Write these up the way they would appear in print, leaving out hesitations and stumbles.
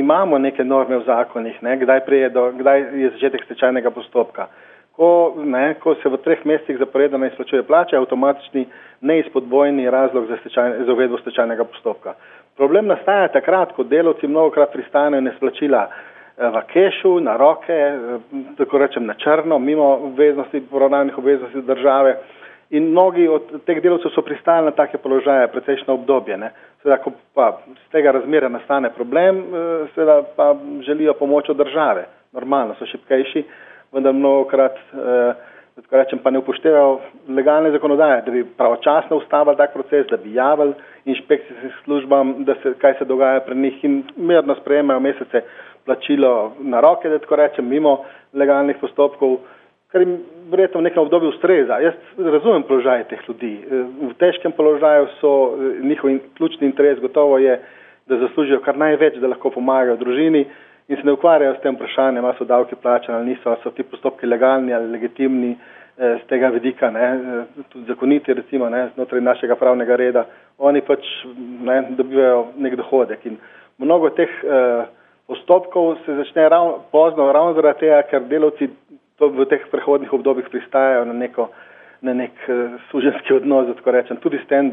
imamo neke norme v zakonih, ne, kdaj je začetek stečajnega postopka. Ko se v 3 mesecih zaporedoma izplačuje plače, avtomatični neizpodbojni razlog za uvedbo stečajnega postopka. Problem nastaja takrat, ko delavci mnogokrat pristanejo nesplačila v kešu, na roke, tako rečem na črno, mimo poravnanih obveznosti države. In mnogi od teh delavcev so pristali na take položaje precejšnje obdobje. Ne. Seveda, ko pa z tega razmera nastane problem, seveda pa želijo pomoč od države. Normalno so šibkejši, vendar mnogokrat, tako rečem, pa ne upoštevajo legalne zakonodaje, da bi pravočasno ustavili tak proces, da bi javili inšpekcijskim službam, kaj se dogaja pri njih in mirno sprejemajo mesece plačilo na roke, da tako rečem, mimo legalnih postopkov, kar jim verjetno v nekem obdobju ustreza. Jaz razumem položaj teh ljudi. V težkem položaju so, njihov ključni interes gotovo je, da zaslužijo kar največ, da lahko pomagajo družini in se ne ukvarjajo s tem vprašanjem, ali so davki plačani ali niso, ali so ti postopki legalni ali legitimni z tega vidika, tudi zakoniti recimo, znotraj našega pravnega reda. Oni pač dobivajo nek dohodek in mnogo teh postopkov se začne pozno ravno zaradi tega, ker delavci v teh prehodnih obdobjih pristajajo na nek suženjski odnos, da tako rečem, tudi s tem,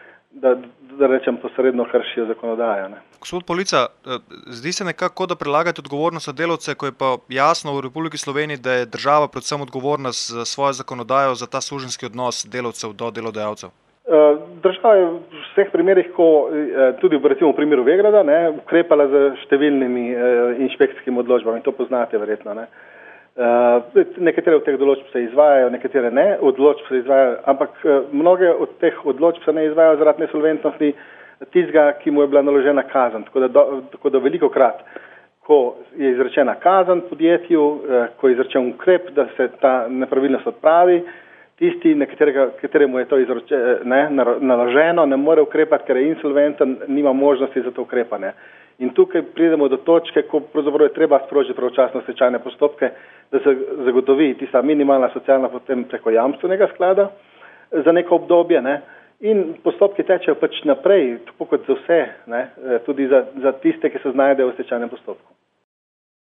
da rečem posredno kršijo zakonodajo. Gospod Polica, zdi se nekako, da prelagate odgovornost na delavce, ko je pa jasno v Republiki Sloveniji, da je država predvsem odgovorna za svojo zakonodajo, za ta suženjski odnos delavcev do delodajalcev. Država je v vseh primerih, tudi recimo v primeru Vegrada, ukrepala z številnimi inšpekcijskimi odločbami, to poznate verjetno. Nekatere od teh določb se izvajajo, nekatere ne, odločb se izvajajo, ampak mnoge od teh odločb se ne izvajajo zaradi nesolventnosti tistega, ki mu je bila naložena kazen. Tako da velikokrat, ko je izrečena kazen podjetju, ko je izrečen ukrep, da se ta nepravilnost odpravi, tisti, kateremu je to naloženo, ne more ukrepati, ker je insolventen, nima možnosti za to ukrepanje. In tukaj pridemo do točke, ko pravzaprav je treba sprožiti pravočasno stečajne postopke, da se zagotovi tista minimalna socialna potem preko jamstvenega sklada za neko obdobje, in postopki tečejo pač naprej, tako kot za vse, tudi za tiste, ki se znajdejo v stečajnem postopku.